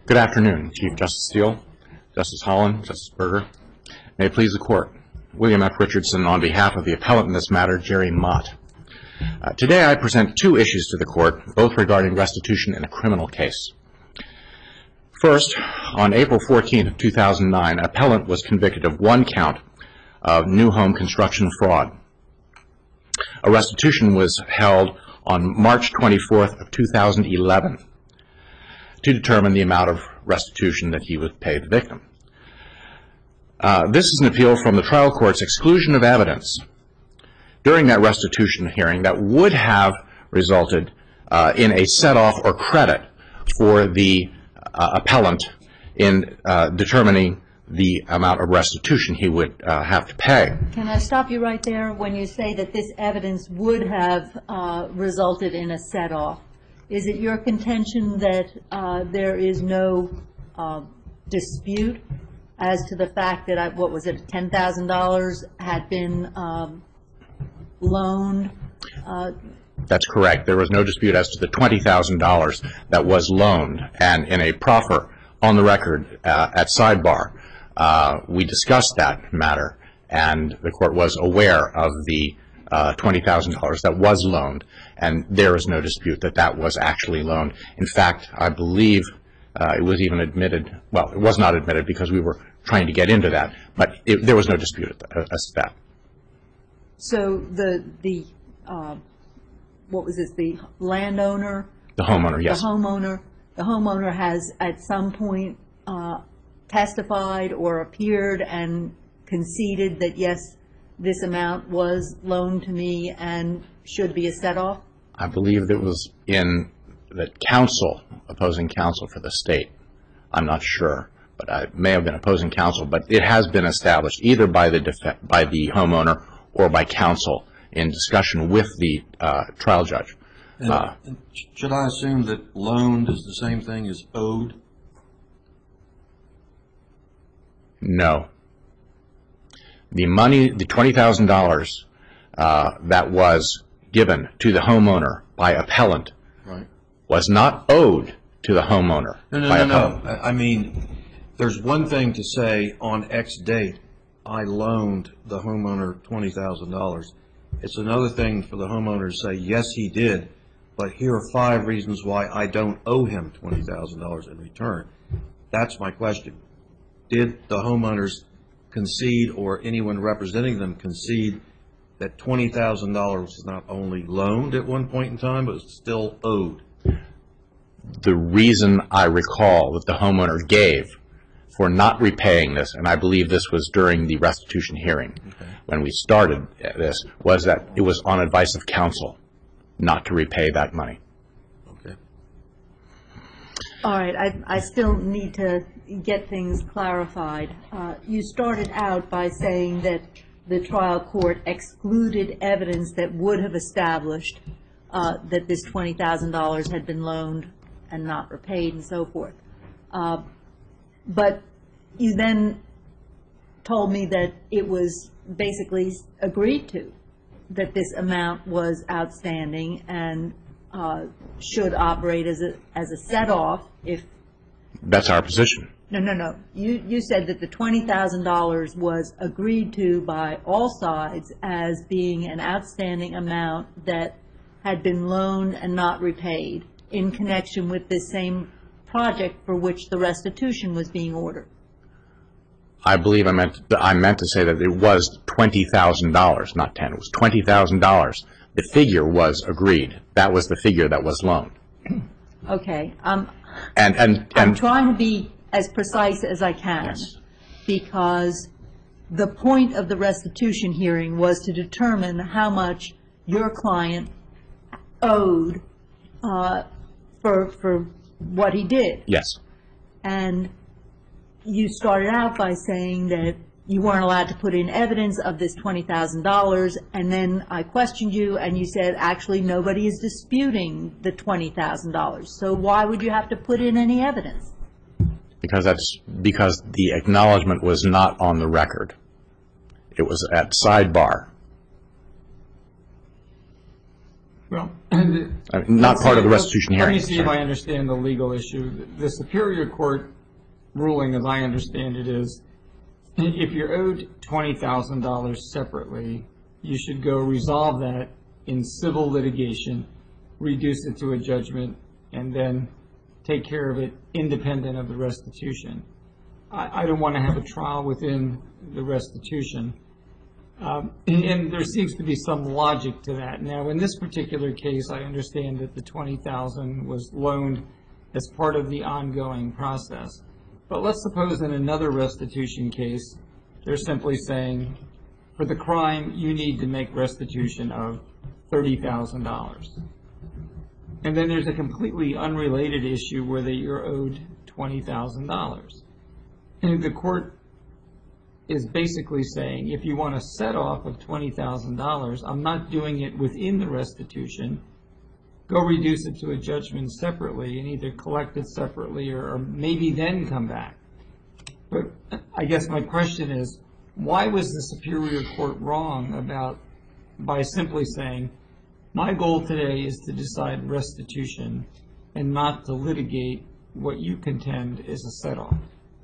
Good afternoon, Chief Justice Steele, Justice Holland, Justice Berger. May it please the Court. William F. Richardson on behalf of the appellant in this matter, Jerry Mott. Today I present two issues to the Court, both regarding restitution in a criminal case. First, on April 14, 2009, an appellant was convicted of one count of new home construction fraud. A restitution was held on March 24, 2011 to determine the amount of restitution that he would pay the victim. This is an appeal from the trial court's exclusion of evidence during that restitution hearing that would have resulted in a set-off or credit for the appellant in determining the amount of restitution he would have to pay. Can I stop you right there when you say that this evidence would have resulted in a set-off? Is it your contention that there is no dispute as to the fact that, what was it, $10,000 had been loaned? That's correct. There was no dispute as to the $20,000 that was loaned. And in a proffer on the record at sidebar, we discussed that matter, and the Court was aware of the $20,000 that was loaned, and there is no dispute that that was actually loaned. In fact, I believe it was even admitted, well, it was not admitted because we were trying to get into that, but there was no dispute as to that. So what was this, the landowner? The homeowner, yes. The homeowner has at some point testified or appeared and conceded that, yes, this amount was loaned to me and should be a set-off? I believe it was in the counsel, opposing counsel for the state. I'm not sure, but I may have been opposing counsel. But it has been established either by the homeowner or by counsel in discussion with the trial judge. Should I assume that loaned is the same thing as owed? No. The money, the $20,000 that was given to the homeowner by appellant, right, was not owed to the homeowner by appellant. No. I mean, there's one thing to say on X date, I loaned the homeowner $20,000. It's another thing for the homeowner to say, yes, he did, but here are 5 reasons why I don't owe him $20,000 in return. That's my question. Did the homeowners concede, or anyone representing them concede, that $20,000 was not only loaned at one point in time, but was still owed? The reason I recall that the homeowner gave for not repaying this, and I believe this was during the restitution hearing, when we started this, was that it was on advice of counsel not to repay that money. Okay. All right. I still need to get things clarified. You started out by saying that the trial court excluded evidence that would have established that this $20,000 had been loaned and not repaid and so forth. But you then told me that it was basically agreed to, that this amount was outstanding and should operate as a set-off if... That's our position. No. You said that the $20,000 was agreed to by all sides as being an outstanding amount that had been loaned and not repaid in connection with this same project for which the restitution was being ordered. I believe I meant to say that it was $20,000, not 10. It was $20,000. The figure was agreed. That was the figure that was loaned. Okay. I'm trying to be as precise as I can, yes, because the point of the restitution hearing was to determine how much your client owed for what he did. Yes. And you started out by saying that you weren't allowed to put in evidence of this $20,000, and then I questioned you, and you said, actually, nobody is disputing the $20,000. So why would you have to put in any evidence? Because the acknowledgement was not on the record. It was at sidebar. Well, Not part of the restitution hearing. Let me see if I understand the legal issue. The Superior Court ruling, as I understand it, is if you're owed $20,000 separately, you should go resolve that in civil litigation, reduce it to a judgment, and then take care of it independent of the restitution. I don't want to have a trial within the restitution. And there seems to be some logic to that. Now, in this particular case, I understand that the $20,000 was loaned as part of the ongoing process. But let's suppose in another restitution case, they're simply saying, for the crime, you need to make restitution of $30,000. And then there's a completely unrelated issue where you're owed $20,000. And the court is basically saying, if you want a set-off of $20,000, I'm not doing it within the restitution. Go reduce it to a judgment separately and either collect it separately or maybe then come back. But I guess my question is, why was the Superior Court wrong by simply saying, my goal today is to decide restitution and not to litigate what you contend is a set-off?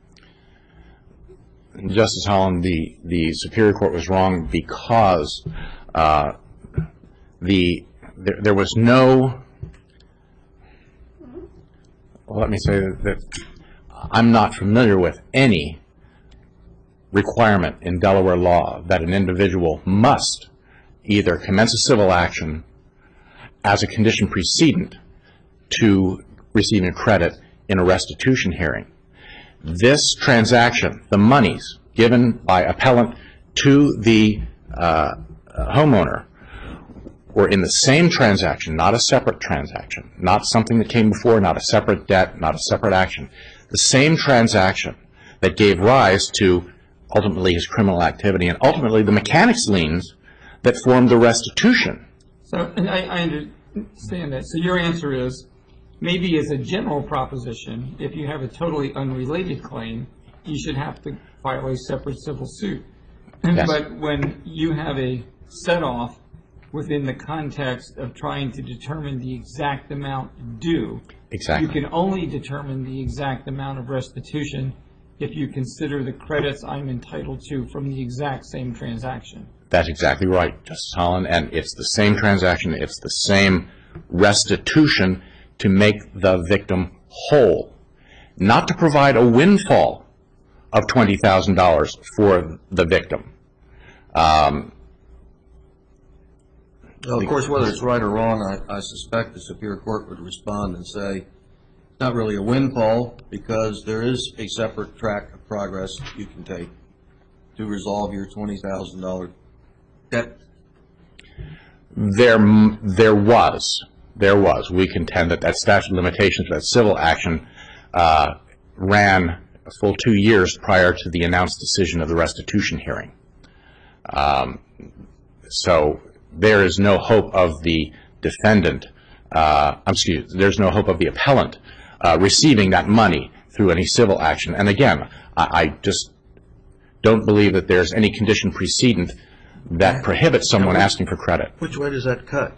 Justice Holland, the Superior Court was wrong because there was no, let me say that I'm not familiar with any requirement in Delaware law that an individual must either commence a civil action as a condition precedent to receiving credit in a restitution hearing. This transaction, the monies given by appellant to the homeowner, were in the same transaction, not a separate transaction, not something that came before, not a separate debt, not a separate action. The same transaction that gave rise to ultimately his criminal activity and ultimately the mechanics liens that formed the restitution. So I understand that. So your answer is, maybe as a general proposition, if you have a totally unrelated claim, you should have to file a separate civil suit. Yes. But when you have a set-off within the context of trying to determine the exact amount due, Exactly. you can only determine the exact amount of restitution if you consider the credits I'm entitled to from the exact same transaction. That's exactly right, Justice Holland, and it's the same transaction, it's the same restitution to make the victim whole, not to provide a windfall of $20,000 for the victim. Well, of course, whether it's right or wrong, I suspect the Superior Court would respond and say, it's not really a windfall because there is a separate track of progress you can take to resolve your $20,000 debt. There was. We contend that statute of limitations for that civil action ran a full 2 years prior to the announced decision of the restitution hearing. So there is no hope of the defendant, there's no hope of the appellant receiving that money through any civil action. And again, I just don't believe that there's any condition precedent that prohibits someone asking for credit. Which way does that cut?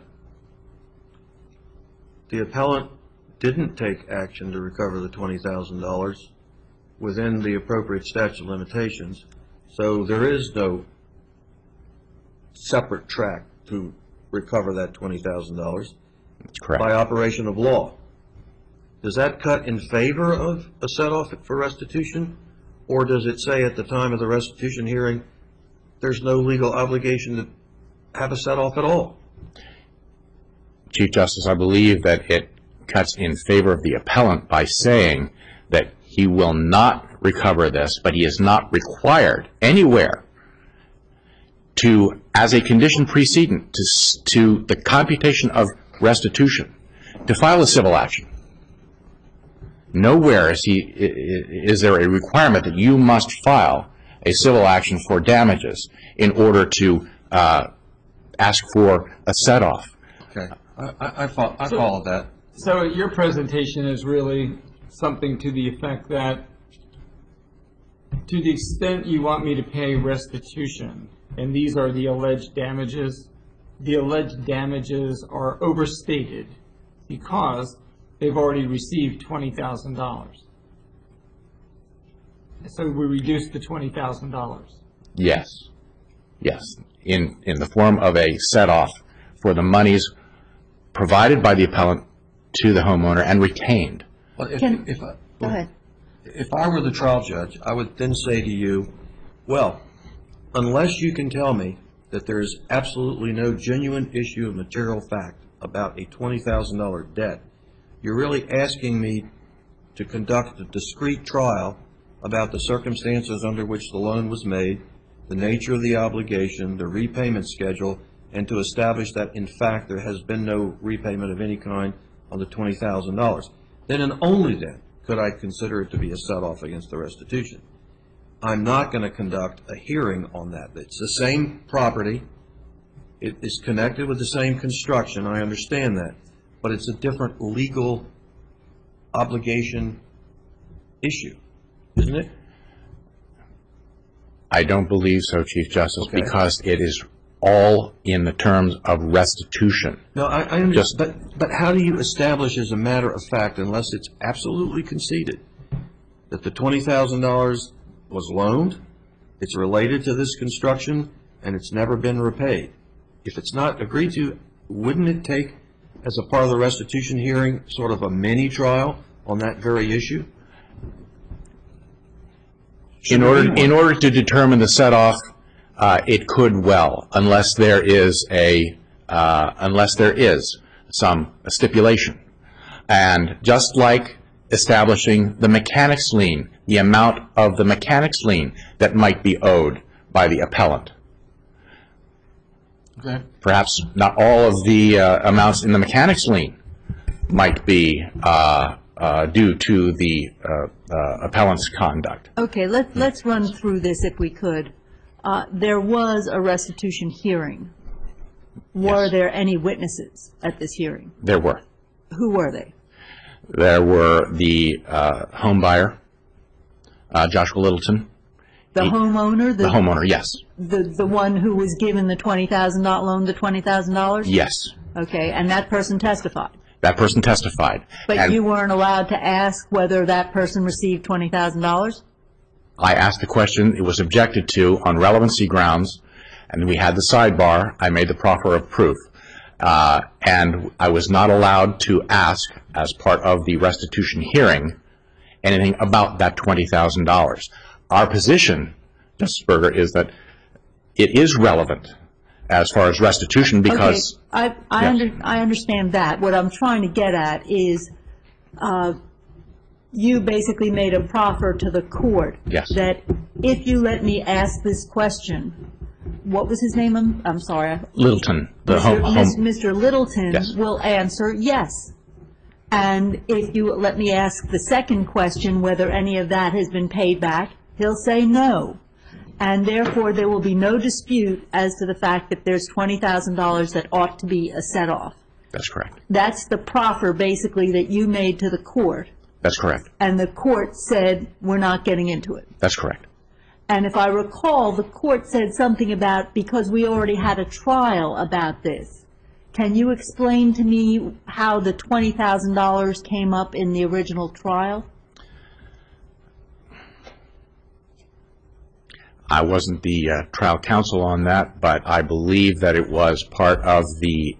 The appellant didn't take action to recover the $20,000 within the appropriate statute of limitations, so there is no separate track to recover that $20,000. That's correct. By operation of law. Does that cut in favor of a set-off for restitution, or does it say at the time of the restitution hearing there's no legal obligation to have a set-off at all? Chief Justice, I believe that it cuts in favor of the appellant by saying that he will not recover this, but he is not required anywhere to, as a condition precedent to the computation of restitution, to file a civil action. Nowhere is there a requirement that you must file a civil action for damages in order to ask for a set-off. Okay. I follow that. So your presentation is really something to the effect that to the extent you want me to pay restitution, and these are the alleged damages, the alleged damages are overstated because they've already received $20,000. So we reduce the $20,000. Yes. Yes. In the form of a set-off for the monies provided by the appellant to the homeowner and retained. Well, Go ahead. If I were the trial judge, I would then say to you, well, unless you can tell me that there is absolutely no genuine issue of material fact about a $20,000 debt, you're really asking me to conduct a discrete trial about the circumstances under which the loan was made, the nature of the obligation, the repayment schedule, and to establish that, in fact, there has been no repayment of any kind on the $20,000. Then and only then could I consider it to be a set-off against the restitution. I'm not going to conduct a hearing on that. It's the same property. It is connected with the same construction. I understand that. But it's a different legal obligation issue, isn't it? I don't believe so, Chief Justice, Okay. because it is all in the terms of restitution. No, I understand. But how do you establish as a matter of fact, unless it's absolutely conceded, that the $20,000 was loaned, it's related to this construction, and it's never been repaid? If it's not agreed to, wouldn't it take, as a part of the restitution hearing, sort of a mini-trial on that very issue? In order to determine the set-off, it could well, unless there is a stipulation. And just like establishing the mechanics lien, the amount of the mechanics lien that might be owed by the appellant. Okay. Perhaps not all of the amounts in the mechanics lien might be due to the appellant's conduct. Okay, let's run through this if we could. There was a restitution hearing. Were Yes. there any witnesses at this hearing? There were. Who were they? There were the home buyer, Joshua Littleton. The homeowner? The homeowner, yes. The one who was given the $20,000 loan, the $20,000? Yes. Okay, and that person testified? That person testified. But And you weren't allowed to ask whether that person received $20,000? I asked the question. It was objected to on relevancy grounds, and we had the sidebar. I made the proffer of proof. And I was not allowed to ask, as part of the restitution hearing, anything about that $20,000. Our position, Justice Berger, is that it is relevant as far as restitution because... Okay, I understand that. What I'm trying to get at is you basically made a proffer to the court Yes. that if you let me ask this question, what was his name? I'm sorry. Littleton, the home... Mr. Littleton Yes. will answer yes. And if you let me ask the second question, whether any of that has been paid back, he'll say no. And therefore, there will be no dispute as to the fact that there's $20,000 that ought to be a set-off. That's correct. That's the proffer, basically, that you made to the court. That's correct. And the court said, we're not getting into it. That's correct. And if I recall, the court said something about, because we already had a trial about this. Can you explain to me how the $20,000 came up in the original trial? I wasn't the trial counsel on that, but I believe that it was part of the...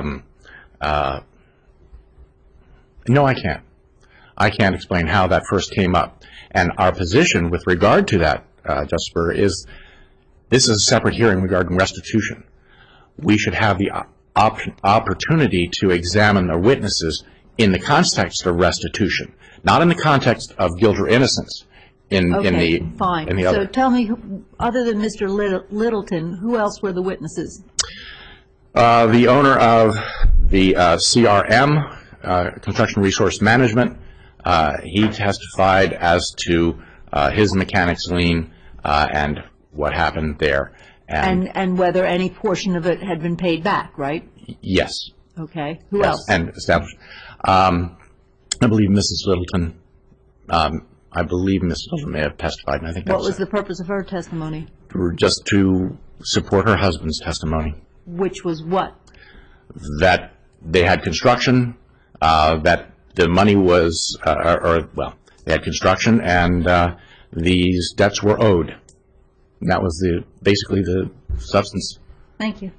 No, I can't. I can't explain how that first came up. And our position with regard to that, Justice Berger, is this is a separate hearing regarding restitution. We should have the opportunity to examine the witnesses in the context of restitution, not in the context of guilt or innocence. Okay, fine. In the So other. tell me, other than Mr. Littleton, who else were the witnesses? The owner of the CRM, Construction Resource Management, he testified as to his mechanics lien and what happened there. And whether any portion of it had been paid back, right? Yes. Okay. Who Yes, else? and established. I believe Mrs. Littleton. I believe Mrs. Littleton may have testified, and I think that What was the purpose of her testimony? just to support her husband's testimony. which was what? That they had construction, that the money was, they had construction, and these debts were owed. And that was basically the substance. Thank you.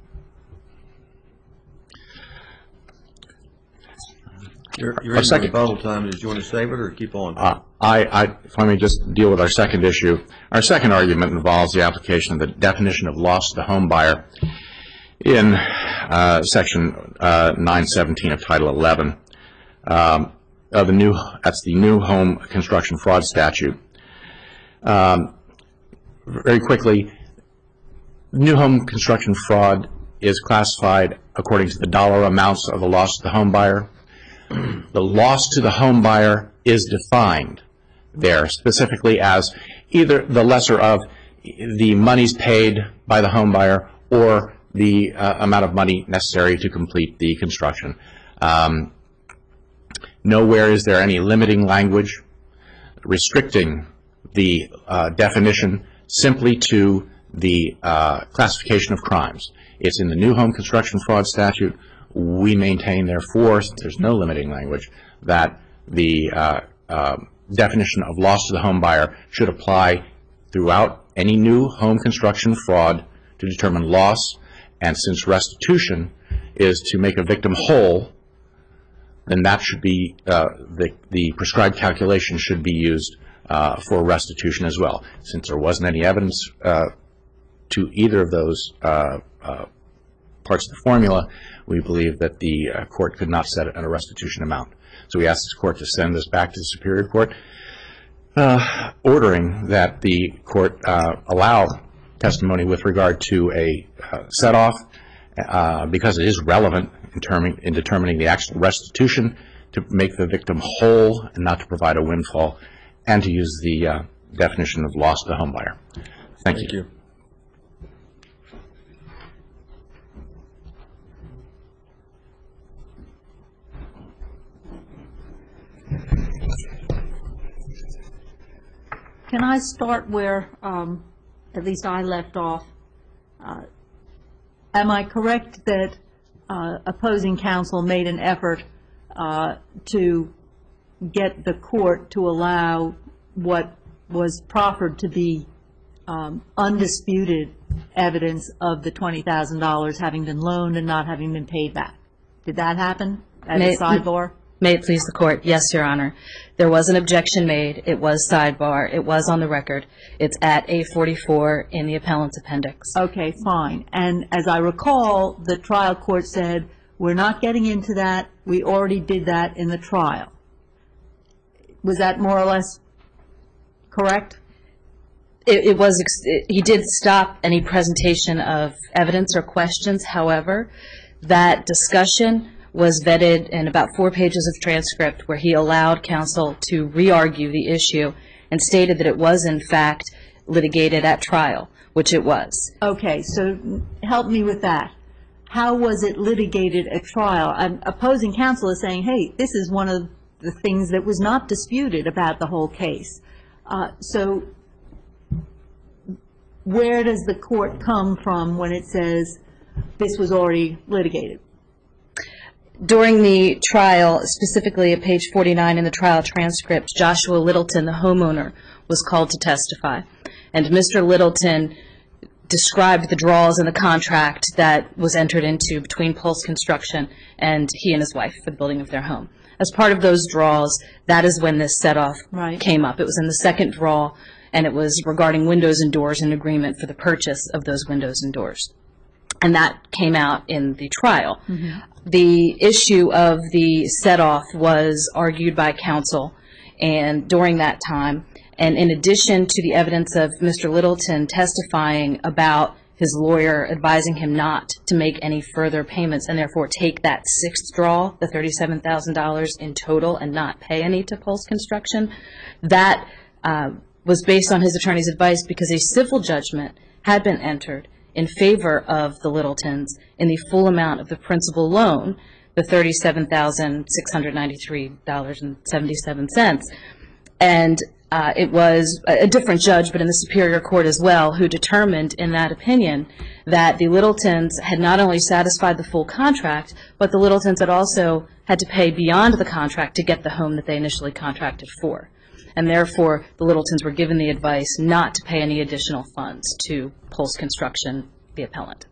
You're in the rebuttal time. Did you want to save it or keep on? If I may just deal with our second issue. Our second argument involves the application of the definition of loss to the home buyer in Section 917 of Title 11 of that's the new home construction fraud statute. Very quickly, new home construction fraud is classified according to the dollar amounts of the loss to the home buyer. The loss to the home buyer is defined there specifically as either the lesser of the monies paid by the home buyer or the amount of money necessary to complete the construction. Nowhere is there any limiting language restricting the definition simply to the classification of crimes. It's in the new home construction fraud statute. We maintain, therefore, since there's no limiting language, that the definition of loss to the home buyer should apply throughout any new home construction fraud to determine loss. And since restitution is to make a victim whole, then that should be, the prescribed calculation should be used for restitution as well. Since there wasn't any evidence to either of those parts of the formula, we believe that the court could not set it at a restitution amount. So we ask this court to send this back to the Superior Court, ordering that the court allow testimony with regard to a set-off because it is relevant in determining the actual restitution, to make the victim whole and not to provide a windfall, and to use the definition of loss to the home buyer. Thank you. Can I start where at least I left off? Am I correct that opposing counsel made an effort to get the court to allow what was proffered to be undisputed evidence of the $20,000 having been loaned and not having been paid back? Did that happen at the sidebar? May it please the Court. Yes, Your Honor. There was an objection made. It was sidebar. It was on the record. It's at A44 in the appellant's appendix. Okay, fine. And as I recall, the trial court said, we're not getting into that. We already did that in the trial. Was that more or less correct? It was. He did stop any presentation of evidence or questions. However, that discussion was vetted in about 4 pages of transcript where he allowed counsel to re-argue the issue and stated that it was, in fact, litigated at trial, which it was. Okay, so help me with that. How was it litigated at trial? Opposing counsel is saying, hey, this is one of the things that was not disputed about the whole case. So where does the court come from when it says this was already litigated? During the trial, specifically at page 49 in the trial transcript, Joshua Littleton, the homeowner, was called to testify. And Mr. Littleton described the draws in the contract that was entered into between Pulse Construction and he and his wife for the building of their home. As part of those draws, that is when this set-off came up. It was in the second draw, and it was regarding windows and doors and agreement for the purchase of those windows and doors. And that came out in the trial. Mm-hmm. The issue of the set-off was argued by counsel and during that time. And in addition to the evidence of Mr. Littleton testifying about his lawyer advising him not to make any further payments and therefore take that sixth draw, the $37,000 in total, and not pay any to Pulse Construction, that was based on his attorney's advice because a civil judgment had been entered in favor of the Littletons in the full amount of the principal loan, the $37,693.77. And it was a different judge, but in the Superior Court as well, who determined in that opinion that the Littletons had not only satisfied the full contract, but the Littletons had also had to pay beyond the contract to get the home that they initially contracted for. And therefore, the Littletons were given the advice not to pay any additional funds to Pulse Construction, the appellant.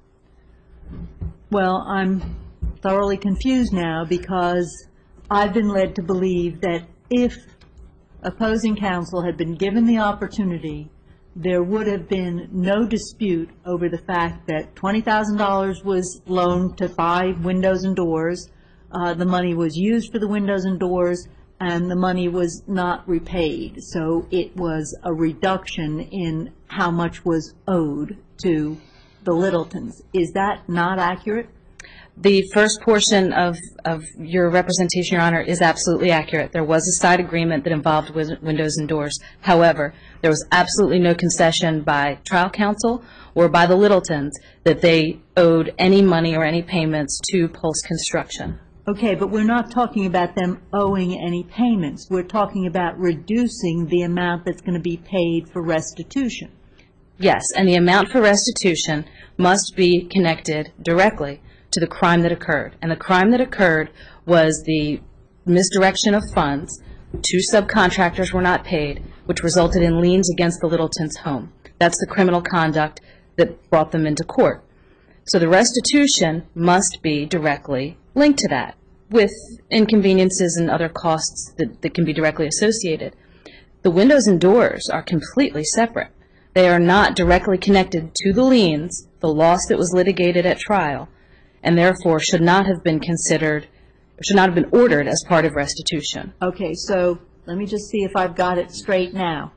Well, I'm thoroughly confused now because I've been led to believe that if opposing counsel had been given the opportunity, there would have been no dispute over the fact that $20,000 was loaned to buy windows and doors, the money was used for the windows and doors, and the money was not repaid. So it was a reduction in how much was owed to the Littletons. Is that not accurate? The first portion of your representation, Your Honor, is absolutely accurate. There was a side agreement that involved windows and doors. However, there was absolutely no concession by trial counsel or by the Littletons that they owed any money or any payments to Pulse Construction. Okay, but we're not talking about them owing any payments. We're talking about reducing the amount that's going to be paid for restitution. Yes, and the amount for restitution must be connected directly to the crime that occurred. And the crime that occurred was the misdirection of funds. 2 subcontractors were not paid, which resulted in liens against the Littletons' home. That's the criminal conduct that brought them into court. So the restitution must be directly linked to that, with inconveniences and other costs that can be directly associated. The windows and doors are completely separate. They are not directly connected to the liens, the loss that was litigated at trial, and therefore should not have been considered, should not have been ordered as part of restitution. Okay, so let me just see if I've got it straight now.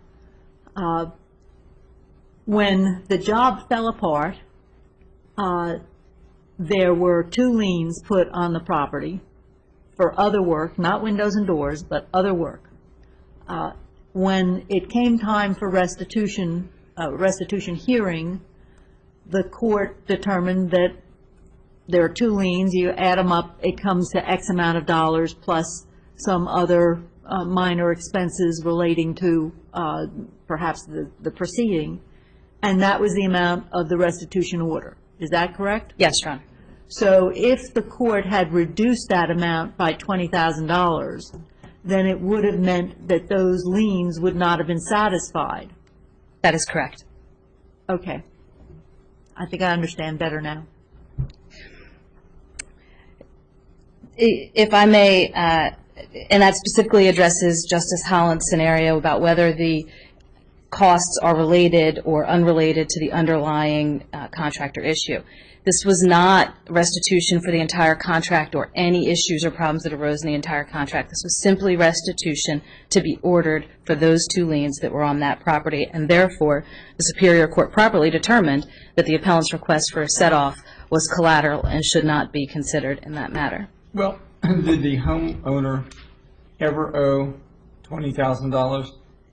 When the job fell apart, there were 2 liens put on the property for other work, not windows and doors, but other work. When it came time for restitution hearing, the court determined that there are 2 liens. You add them up, it comes to X amount of dollars plus some other minor expenses relating to perhaps the proceeding, and that was the amount of the restitution order. Is that correct? Yes, Your Honor. So if the court had reduced that amount by $20,000, then it would have meant that those liens would not have been satisfied. That is correct. Okay. I think I understand better now. If I may, and that specifically addresses Justice Holland's scenario about whether the costs are related or unrelated to the underlying contractor issue. This was not restitution for the entire contract or any issues or problems that arose in the entire contract. This was simply restitution to be ordered for those 2 liens that were on that property, and therefore the Superior Court properly determined that the appellant's request for a set-off was collateral and should not be considered in that matter. Well, did the homeowner ever owe $20,000?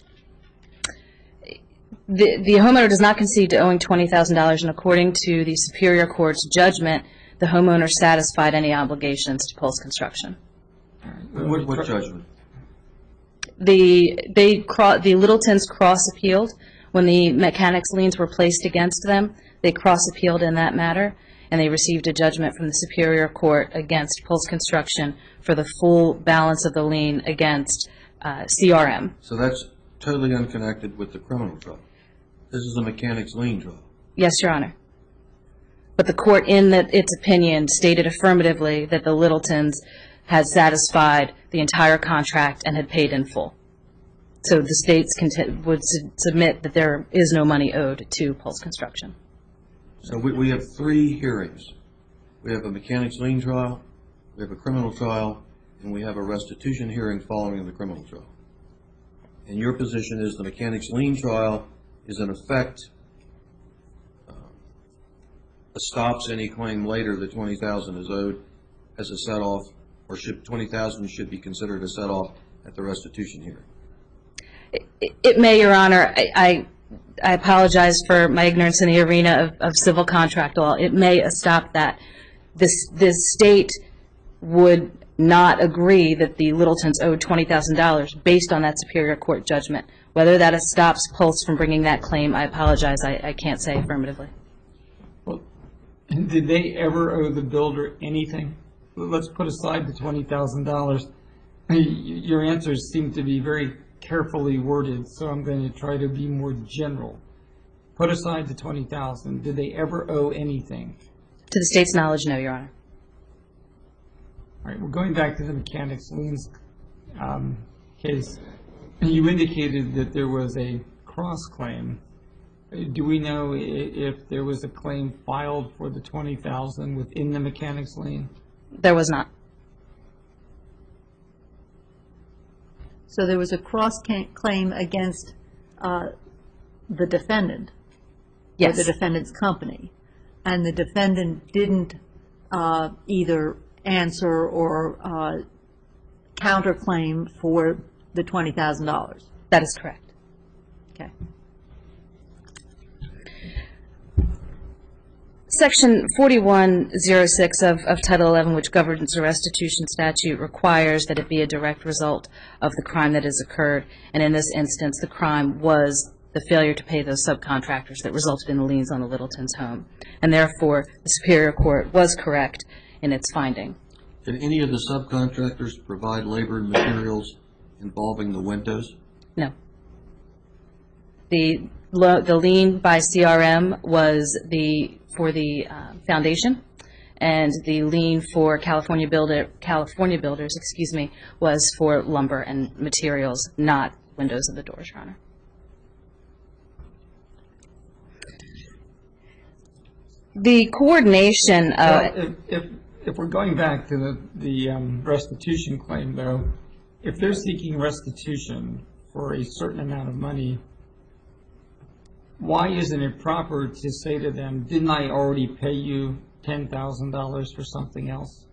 The homeowner does not concede to owing $20,000, and according to the Superior Court's judgment, the homeowner satisfied any obligations to Pulse Construction. What judgment? The Littletons cross-appealed. When the mechanics liens were placed against them, they cross-appealed in that matter, and they received a judgment from the Superior Court against Pulse Construction for the full balance of the lien against CRM. So that's totally unconnected with the criminal trial. This is a mechanics lien trial. Yes, Your Honor. But the court, in its opinion, stated affirmatively that the Littletons had satisfied the entire contract and had paid in full. So the states would submit that there is no money owed to Pulse Construction. So we have 3 hearings. We have a mechanics lien trial, we have a criminal trial, and we have a restitution hearing following the criminal trial. And your position is the mechanics lien trial is in effect stops any claim later that $20,000 is owed as a set-off, or $20,000 should be considered a set-off at the restitution hearing? It may, Your Honor. I apologize for my ignorance in the arena of civil contract law. It may stop that. This state would not agree that the Littletons owed $20,000 based on that Superior Court judgment. Whether that stops Pulse from bringing that claim, I apologize, I can't say affirmatively. Well, did they ever owe the builder anything? Let's put aside the $20,000. Your answers seem to be very carefully worded, so I'm going to try to be more general. Put aside the $20,000. Did they ever owe anything? To the State's knowledge, no, Your Honor. All right, we're going back to the mechanics liens case. You indicated that there was a cross-claim. Do we know if there was a claim filed for the $20,000 within the mechanics lien? There was not. So there was a cross-claim against the defendant, Yes. or the defendant's company, and the defendant didn't either answer or counterclaim for the $20,000. That is correct. Okay. Section 4106 of Title 11, which governs the restitution statute, requires that it be a direct result of the crime that has occurred. And in this instance, the crime was the failure to pay those subcontractors that resulted in the liens on the Littletons' home. And therefore, the Superior Court was correct in its finding. Did any of the subcontractors provide labor and materials involving the windows? No. The lien by CRM was for the foundation, and the lien for California Builders, was for lumber and materials, not windows of the doors, Your Honor. The coordination. If we're going back to the restitution claim, though, if they're seeking restitution for a certain amount of money, why isn't it proper to say to them, didn't I already pay you $10,000 for something else?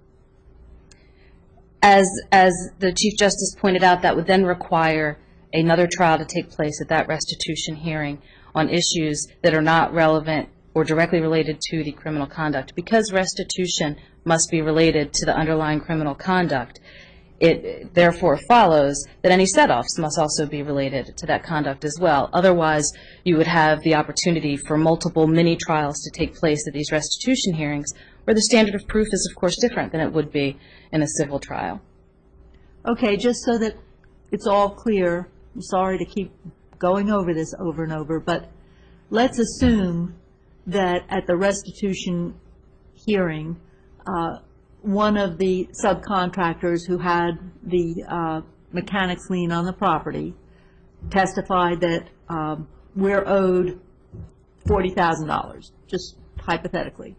As the Chief Justice pointed out, that would then require another trial to take place at that restitution hearing on issues that are not relevant or directly related to the criminal conduct. Because restitution must be related to the underlying criminal conduct, it therefore follows that any set-offs must also be related to that conduct as well. Otherwise, you would have the opportunity for multiple mini-trials to take place at these restitution hearings, where the standard of proof is, of course, different than it would be in a civil trial. Okay, just so that it's all clear, I'm sorry to keep going over this over and over, but let's assume that at the restitution hearing, one of the subcontractors who had the mechanics lien on the property testified that we're owed $40,000, just hypothetically.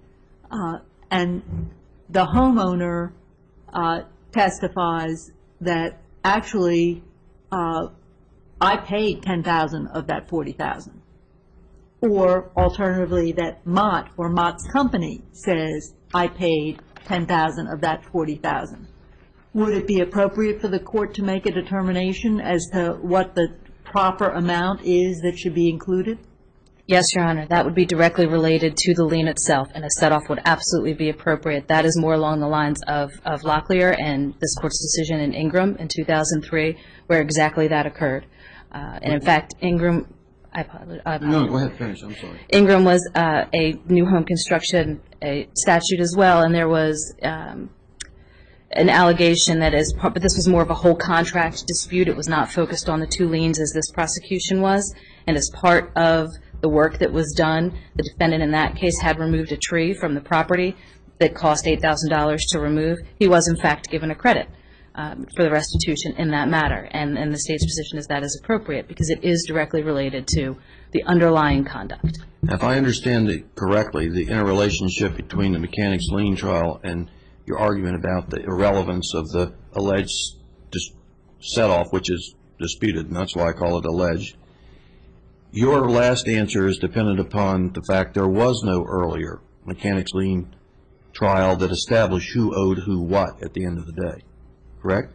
And the homeowner testifies that actually I paid $10,000 of that $40,000. Or alternatively, that Mott or Mott's company says I paid $10,000 of that $40,000. Would it be appropriate for the court to make a determination as to what the proper amount is that should be included? Yes, Your Honor. That would be directly related to the lien itself, and a set-off would absolutely be appropriate. That is more along the lines of Locklear and this Court's decision in Ingram in 2003, where exactly that occurred. And in fact, Ingram... No, go ahead, finish. I'm sorry. Ingram was a new home construction statute as well, and there was an allegation that but this was more of a whole contract dispute. It was not focused on the two liens as this prosecution was, and as part of the work that was done, the defendant in that case had removed a tree from the property that cost $8,000 to remove. He was, in fact, given a credit for the restitution in that matter, and the State's position is that is appropriate because it is directly related to the underlying conduct. Now, if I understand it correctly, the interrelationship between the mechanics lien trial and your argument about the irrelevance of the alleged set-off, which is disputed, and that's why I call it alleged, your last answer is dependent upon the fact there was no earlier mechanics lien trial that established who owed who what at the end of the day. Correct?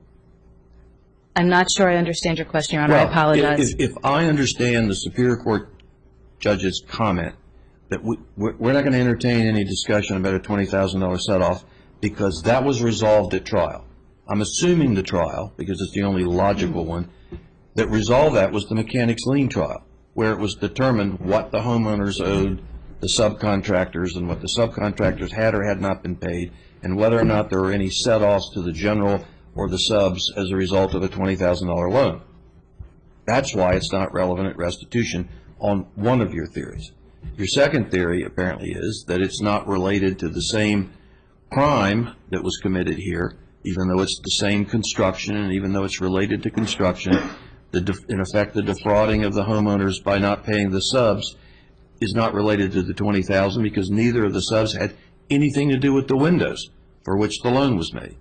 I'm not sure I understand your question, Your Honor. I apologize. If I understand the Superior Court judge's comment that we're not going to entertain any discussion about a $20,000 set-off because that was resolved at trial. I'm assuming the trial, because it's the only logical one, that resolved that was the mechanics lien trial, where it was determined what the homeowners owed the subcontractors and what the subcontractors had or had not been paid, and whether or not there were any set-offs to the general or the subs as a result of a $20,000 loan. That's why it's not relevant at restitution on one of your theories. Your second theory apparently is that it's not related to the same crime that was committed here, even though it's the same construction and even though it's related to construction. In effect, the defrauding of the homeowners by not paying the subs is not related to the $20,000 because neither of the subs had anything to do with the windows for which the loan was made.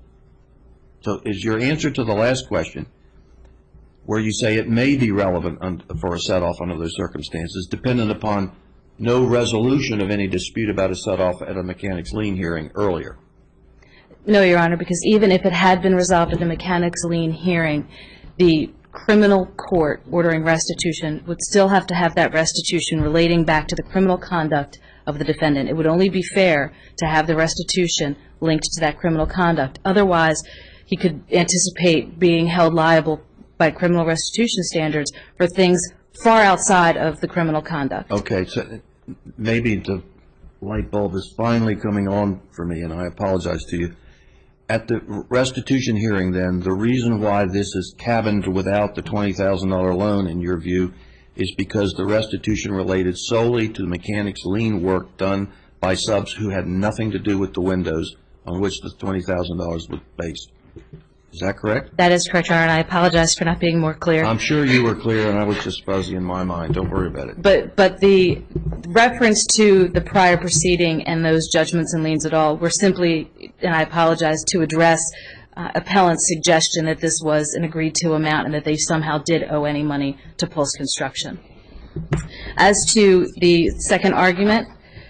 So is your answer to the last question, where you say it may be relevant for a set-off under those circumstances, dependent upon no resolution of any dispute about a set-off at a mechanics lien hearing earlier? No, Your Honor, because even if it had been resolved at a mechanics lien hearing, the criminal court ordering restitution would still have to have that restitution relating back to the criminal conduct of the defendant. It would only be fair to have the restitution linked to that criminal conduct. Otherwise, he could anticipate being held liable by criminal restitution standards for things far outside of the criminal conduct. Okay, so maybe the light bulb is finally coming on for me, and I apologize to you. At the restitution hearing, then, the reason why this is cabined without the $20,000 loan, in your view, is because the restitution related solely to the mechanics lien work done by subs who had nothing to do with the windows on which the $20,000 was based. Is that correct? That is correct, Your Honor, and I apologize for not being more clear. I'm sure you were clear, and I was just fuzzy in my mind. Don't worry about it. But the reference to the prior proceeding and those judgments and liens at all were simply, and I apologize, to address appellant's suggestion that this was an agreed-to amount and that they somehow did owe any money to Pulse Construction. As to the second argument,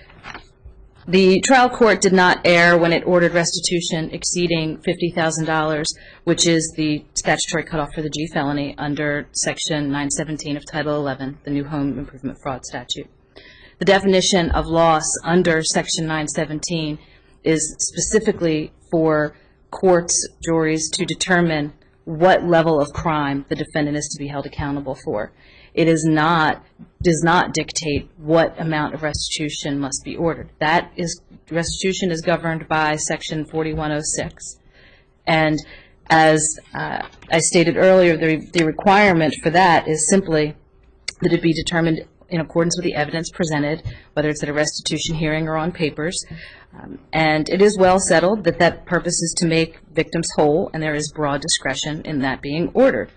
the trial court did not err when it ordered restitution exceeding $50,000, which is the statutory cutoff for the G felony under Section 917 of Title 11, the new Home Improvement Fraud Statute. The definition of loss under Section 917 is specifically for courts, juries, to determine what level of crime the defendant is to be held accountable for. It does not dictate what amount of restitution must be ordered. Restitution is governed by Section 4106. And as I stated earlier, the requirement for that is simply that it be determined in accordance with the evidence presented, whether it's at a restitution hearing or on papers. And it is well settled that that purpose is to make victims whole, and there is broad discretion in that being ordered.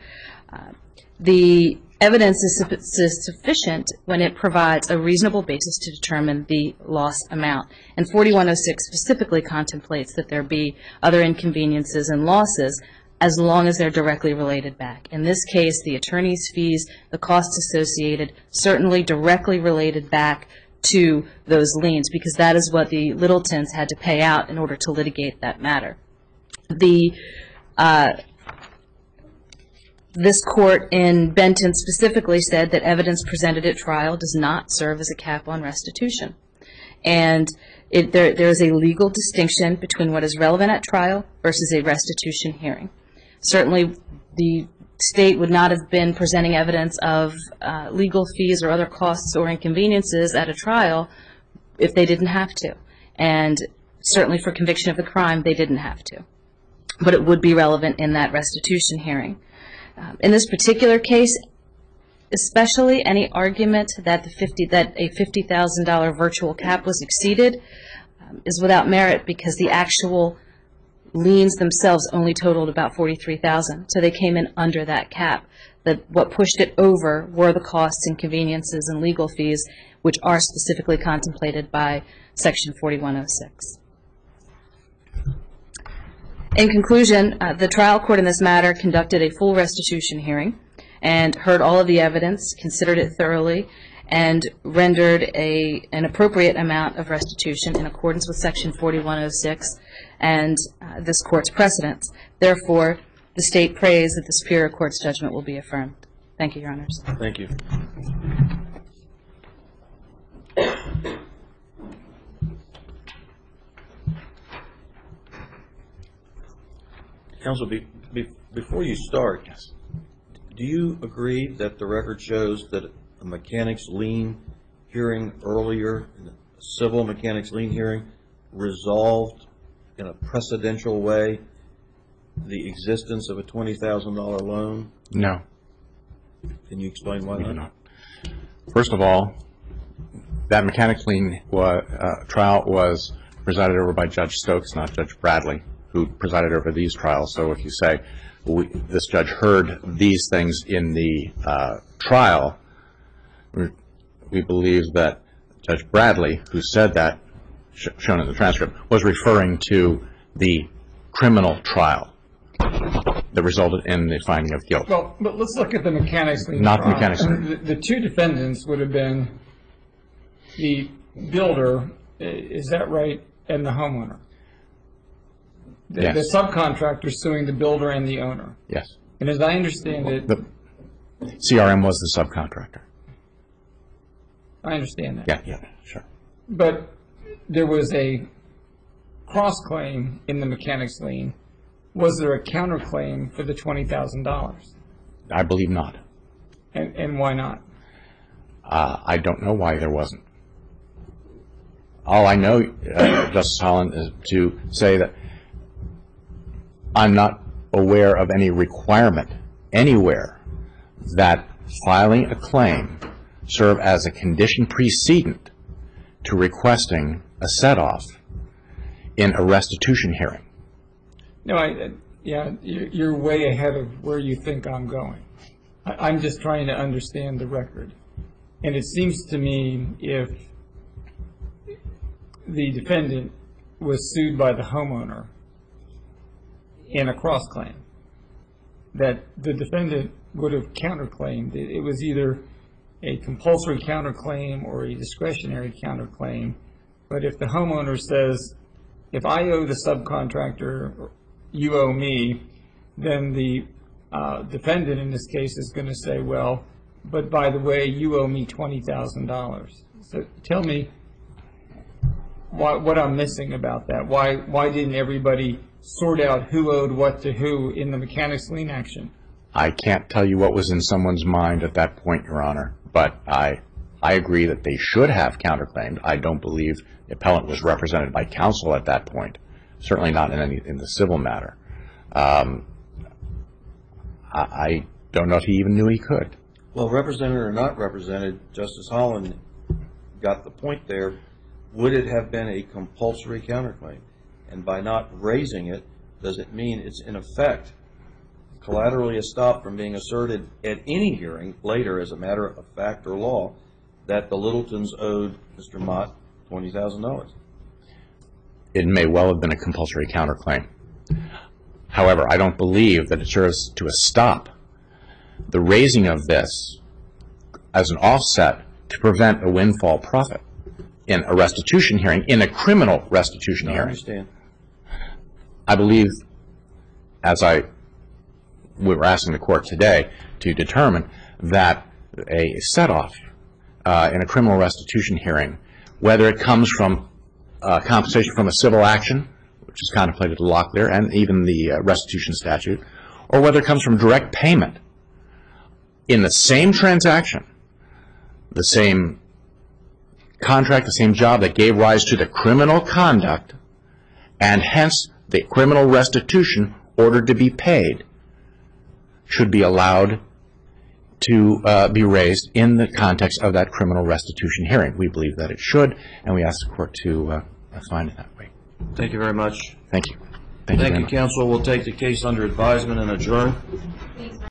The evidence is sufficient when it provides a reasonable basis to determine the loss amount. And 4106 specifically contemplates that there be other inconveniences and losses as long as they're directly related back. In this case, the attorney's fees, the costs associated, certainly directly related back to those liens, because that is what the Littletons had to pay out in order to litigate that matter. This court in Benton specifically said that evidence presented at trial does not serve as a cap on restitution. And there is a legal distinction between what is relevant at trial versus a restitution hearing. Certainly, the state would not have been presenting evidence of legal fees or other costs or inconveniences at a trial if they didn't have to. And certainly for conviction of the crime, they didn't have to. But it would be relevant in that restitution hearing. In this particular case, especially any argument that a $50,000 virtual cap was exceeded is without merit, because the actual liens themselves only totaled about $43,000. So they came in under that cap. What pushed it over were the costs, inconveniences, and legal fees, which are specifically contemplated by Section 4106. In conclusion, the trial court in this matter conducted a full restitution hearing and heard all of the evidence, considered it thoroughly, and rendered an appropriate amount of restitution in accordance with Section 4106 and this court's precedents. Therefore, the state prays that the Superior Court's judgment will be affirmed. Thank you, Your Honors. Thank you. Counsel, before you start, do you agree that the record shows that a mechanics lien hearing earlier, a civil mechanics lien hearing, resolved in a precedential way the existence of a $20,000 loan? No. Can you explain why not? First of all, that mechanics lien trial was presided over by Judge Stokes, not Judge Bradley, who presided over these trials. So if you say this judge heard these things in the trial, we believe that Judge Bradley, who said that, shown in the transcript, was referring to the criminal trial that resulted in the finding of guilt. Well, but let's look at the mechanics lien. Not the mechanics lien. The two defendants would have been the builder, is that right, and the homeowner? Yes. The subcontractor suing the builder and the owner. Yes. And as I understand it, The CRM was the subcontractor. I understand that. Yeah, sure. But there was a cross-claim in the mechanics lien. Was there a counterclaim for the $20,000? I believe not. And why not? I don't know why there wasn't. All I know, Justice Holland, is to say that I'm not aware of any requirement anywhere that filing a claim serve as a condition precedent to requesting a set-off in a restitution hearing. No, you're way ahead of where you think I'm going. I'm just trying to understand the record. And it seems to me if the defendant was sued by the homeowner in a cross-claim, that the defendant would have counterclaimed. It was either a compulsory counterclaim or a discretionary counterclaim. But if the homeowner says, if I owe the subcontractor, you owe me, then the defendant in this case is going to say, well, but by the way, you owe me $20,000. So tell me what I'm missing about that. Why didn't everybody sort out who owed what to who in the mechanics lien action? I can't tell you what was in someone's mind at that point, Your Honor, but I agree that they should have counterclaimed. I don't believe the appellant was represented by counsel at that point, certainly not in the civil matter. I don't know if he even knew he could. Well, represented or not represented, Justice Holland got the point there. Would it have been a compulsory counterclaim? And by not raising it, does it mean it's in effect collaterally estopped from being asserted at any hearing later as a matter of fact or law that the Littletons owed Mr. Mott $20,000? It may well have been a compulsory counterclaim. However, I don't believe that it serves to stop the raising of this as an offset to prevent a windfall profit in a restitution hearing, in a criminal restitution hearing. I understand. I believe, as we were asking the court today to determine, that a set-off in a criminal restitution hearing, whether it comes from compensation from a civil action, which is contemplated in Locklear and even the restitution statute, or whether it comes from direct payment in the same transaction, the same contract, the same job that gave rise to the criminal conduct, and hence the criminal restitution ordered to be paid, should be allowed to be raised in the context of that criminal restitution hearing. We believe that it should, and we ask the court to find it that way. Thank you very much. Thank you. Thank you, counsel. We'll take the case under advisement and adjourn.